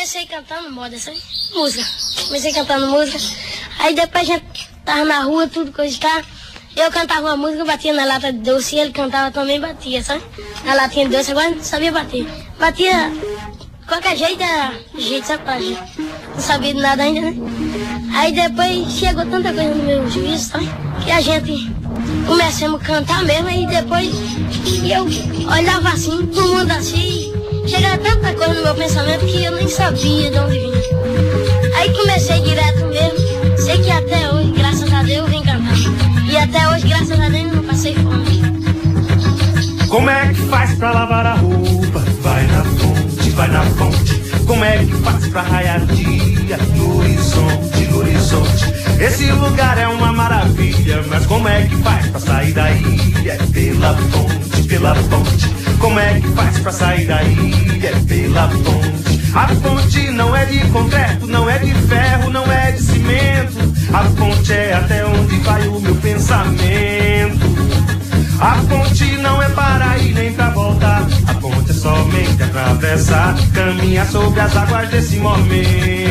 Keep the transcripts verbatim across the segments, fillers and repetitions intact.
comecei cantando moda, sabe? Música. Comecei cantando música. Aí depois a gente tava na rua, tudo coisa de cá. Eu cantava uma música, batia na lata de doce e ele cantava também, batia, sabe? Na latinha de doce, agora não sabia bater. Batia, qualquer jeito era jeito, sabe? Pra gente. Não sabia de nada ainda, né? Aí depois chegou tanta coisa no meu juízo, sabe? Que a gente começamos a cantar mesmo, e depois eu olhava assim, pro mundo assim, chegava tanta coisa no meu pensamento que eu nem sabia de onde vinha. Aí comecei direto mesmo, sei que até hoje, graças a Deus, eu vim cantar. E até hoje, graças a Deus, não passei fome. Como é que faz pra lavar a roupa? Vai na fonte, vai na fonte. Como é que faz pra raiar o dia? No horizonte, no horizonte. Esse lugar é uma maravilha, mas como é que faz pra sair daí? É pela fonte, pela fonte. Como é que faz pra sair daí? É pela fonte. A fonte não é de concreto, não é de ferro, não é de cimento. A fonte é até onde vai o meu pensamento. A fonte não é para ir nem pra voltar. A fonte é somente atravessar, caminhar sobre as águas desse momento.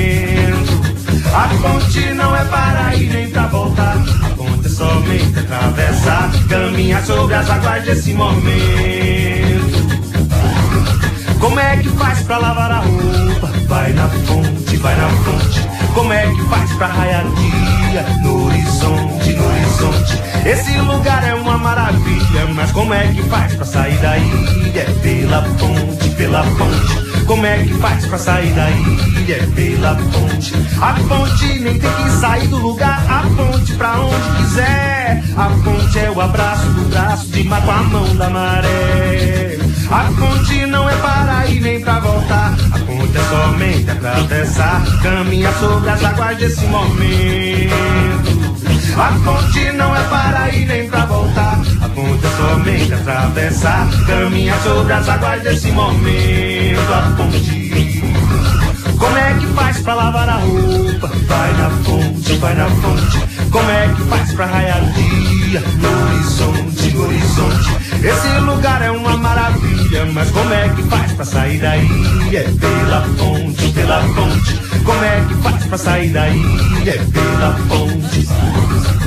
A fonte não é para ir nem pra voltar. A fonte é somente atravessar, caminhar sobre as águas desse momento. Como é que faz pra lavar a roupa? Vai na fonte, vai na fonte. Como é que faz pra raiar o dia? No horizonte, no horizonte. Esse lugar é uma maravilha, mas como é que faz pra sair daí? É pela fonte, pela fonte. Como é que faz pra sair daí? É pela fonte. A fonte nem tem que sair do lugar. A fonte pra onde quiser. A fonte é o abraço do braço de mar com a mão da maré. A fonte não é para ir nem pra voltar. A fonte é somente atravessar, caminhar sobre as águas desse momento. A fonte não é para ir nem pra voltar. A fonte é somente atravessar, caminhar sobre as águas desse momento. A fonte. Como é que faz pra lavar a roupa? Vai na fonte, vai na fonte. Como é que faz pra raiar o dia? No horizonte, no horizonte. Esse lugar é uma maravilha, mas como é que faz pra sair daí? É pela fonte, pela fonte. Como é que faz pra sair daí? É pela fonte.